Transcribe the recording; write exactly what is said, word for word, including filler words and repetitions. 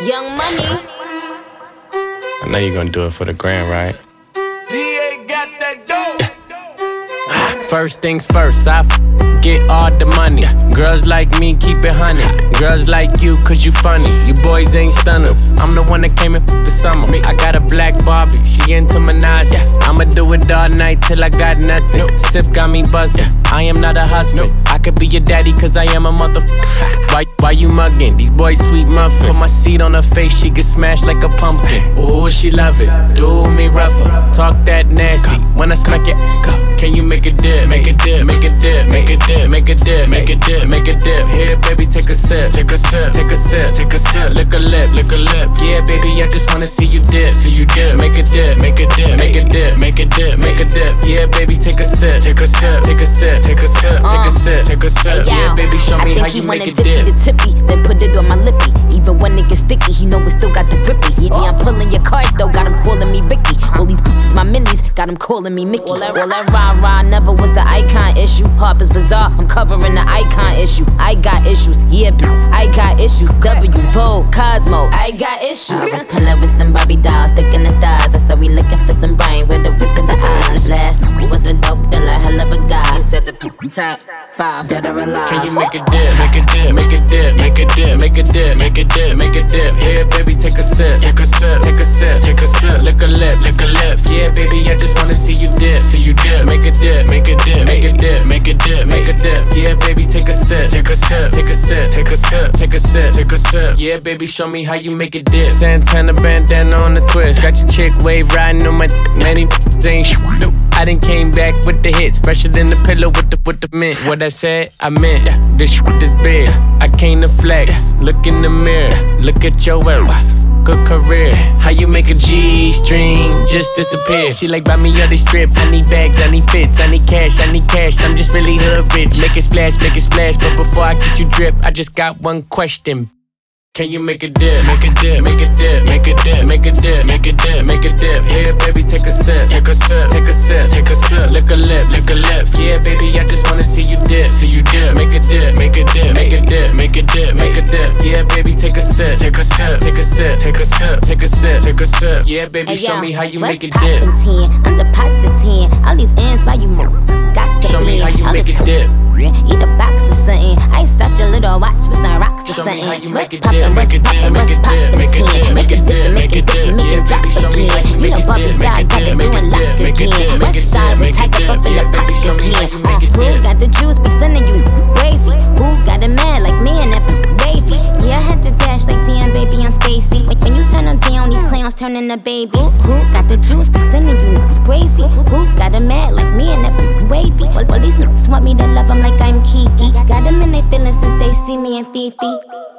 Young Money. I know you're gonna do it for the gram, right? D A got that dope. First things first, I f get all the money. Girls like me, keep it honey. Girls like you, cause you funny. You boys ain't stunners. I'm the one that came in the summer. I got a black Barbie, she into Minaj. I'ma do it all night till I got nothing. Sip got me buzzing. I am not a husband. I could be your daddy, cause I am a mother. Why, why you mugging? These boys sweet muffin. Put my seed on her face, she get smashed like a pumpkin. Ooh, she love it. Do me rougher. Talk that nasty. When I smack it, can you make a dip? Make a dip, make a dip, make a dip, make a dip, make a dip, make a dip. Here, baby, take a sip, take a sip, take a sip, take a sip. Lick a lip, lick a lip. Yeah, baby, I just wanna see you dip, see you dip. Make a dip, make a dip, make a dip, make a dip, make a dip. Yeah, baby, take a sip, take a sip, take a sip, take a sip, take a sip, take a sip. Yeah, baby, show me how you make a dip. The tippy, then put it on my lippy. Even when it gets sticky, he know it still got the grippy. Yeah, yeah, I'm pulling your card though, got him calling me Vicky. All these b****s, my minis, got him calling me Mickey. All that, all that rah-rah never was the icon issue. Harper's Bazaar, I'm covering the icon issue. I got issues, yeah, I got issues. W, Vogue, Cosmo, I got issues. I was pulling with some Barbie dolls, sticking the stars. I said we looking for some brain with the whisk of the eyes. Last was a dope dealer, hell of a guy. He said the top five dead or alive. Can you make a dip, make a dip, make a dip, make a dip, make a dip, make a dip, make a dip. Here, baby, take a sip, take a sip, take a sip, take a sip. Lick a lip, lick a lips. Yeah, baby, I just wanna see you dip, see you dip. Make a dip, make a dip, make a dip, make a dip, make a dip. Yeah, baby, take a sip, take a sip, take a sip, take a sip, take a sip, take a sip. Yeah, baby, show me how you make it dip. Santana bandana on the twist. Got your chick wave riding on my many ain't sh- no. I done came back with the hits, fresher than the pillow with the with the mint. What I said, I meant. This shit is big. I came to flex. Look in the mirror. Look at your ass. Good career. How you make a G-string just disappear? She like, buy me other strip. I need bags, I need fits, I need cash, I need cash. I'm just really hood rich. Make it splash, make it splash. But before I get you drip, I just got one question. Can you make a dip, make a dip, make a dip, make a dip, make a dip, make a dip, make a dip. Here, baby, take a sip, take a sip, take a sip, take a sip. Lick a lip, lick a lips. Yeah, baby, I just wanna see you dip, see you dip. Make a dip, make a dip, make a dip, make a dip, make a dip. Yeah, baby, take a sip, take a sip, take a sip, take a sip, take a sip, take a sip. Yeah, baby, show me how you make it dip. I'm deposit ten. All these ends, why you got to Show me how you make it dip. Eat a box or something. I such a little watch with some rocks or Show something. me how you make it dip, make it dip, make it dip, make it dip, make it dip, make it dip. Yeah, baby, show me how you make it dip, make it dip, make it dip, make it dip, make it dip, make it dip. Yeah, baby, show me how you make it dip. Who got the juice? Be sending you crazy. Who got a man like me and that baby? Yeah, I had to dash like T M baby on Stacy. When when you turn them down, these clowns turn into babies. Who got the juice? Be sending you crazy. Who got a man like me and that wavy? Well, well, these niggas want me to love them like I'm Kiki. Got them in their feelings since they see me and Fifi.